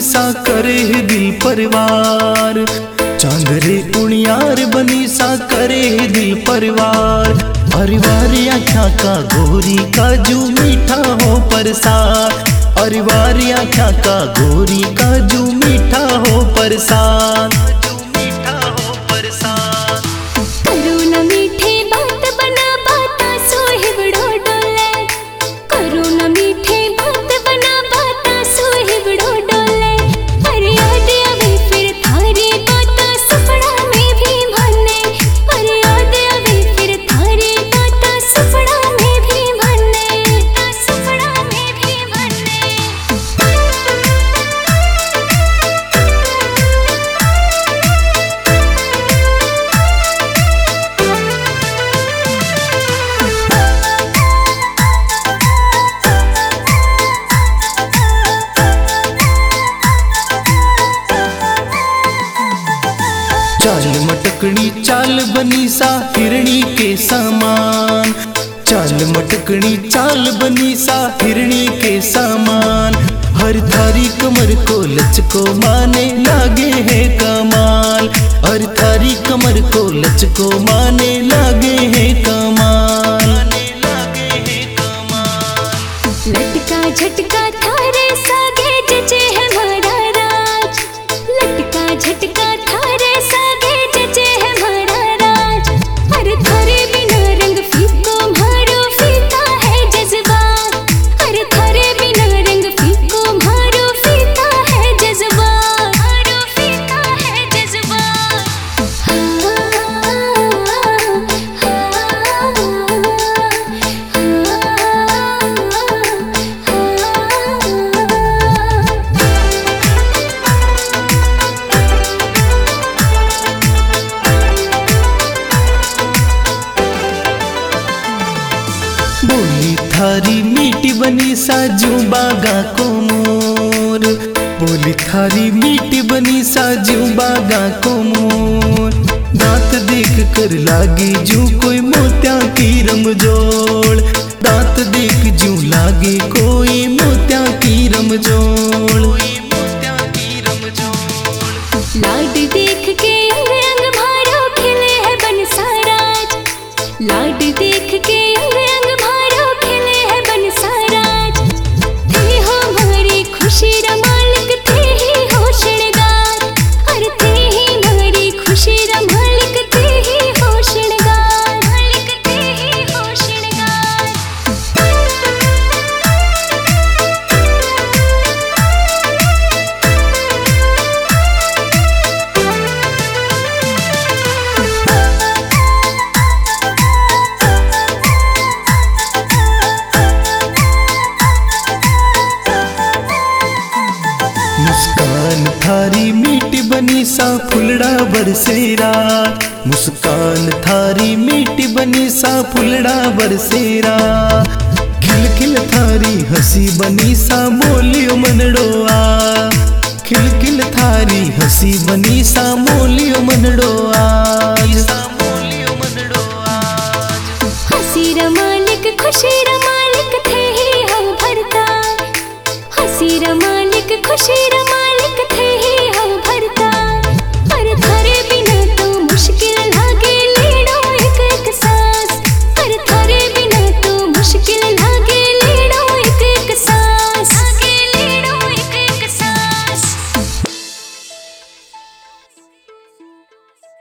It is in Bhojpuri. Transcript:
सा करे है दिल परवार। चांद रे उनियार बनी सा करे है दिल परवार। परिवार आख्या का गोरी काजू मीठा हो परसार। परिवार आख्या का गोरी काजू मीठा हो परसार। चाल मटकनी चाल बनी सा हिरणी के समान। चाल मटकनी चाल बनी सा हिरणी के समान। हर थारी कमर को लचको माने लागे है कमाल। हर थारी कमर को लचको माने लागे है कमाल। लटका झटका थारे सागे जचे है हमारा राज। लटका झटका थारे सागे जचे है हमारा राज। हर थारे बिना रंग फीको मारो फीका है जज्बात। हर थारे बिना रंग फीको मारो फीका है जज्बात। मारो फीका है जज्बात। बोली थारी मीठी बनी साजू बागा को मोर। बोली थारी मीठी बनी साजू बागा को मोर। दांत देख कर लागी जू कोई मोत्या की रमजोड़। दांत देख जू लागे कोई मोत्या की रमजोड़। लाड देख के अंग अंग भारो खिले है बनसाराज। लाड देख के अंग अंग भारो खिले है बनसाराज। थे हो हमारी खुशी रा मालिक थे ही हो श्रृंगार। हर थे ही हमारी खुशी रा मालिक थे ही हो श्रृंगार। मालिक थे ही हो श्रृंगार। मुस्कान थारी मीठी बनी सा फुलड़ा बरसेरा। मुस्कान थारी मीठी बनी सा फुलड़ा बरसेरा। खिल खिल थारी हंसी बनी सा मोलियो मनड़ोआ। खिल खिल थारी हंसी बनी सा मोलियो मनड़ोआ। हंसी रा मालिक खुशी रा मालिक थे ही हम भरता। हंसी रा मालिक खुशी रा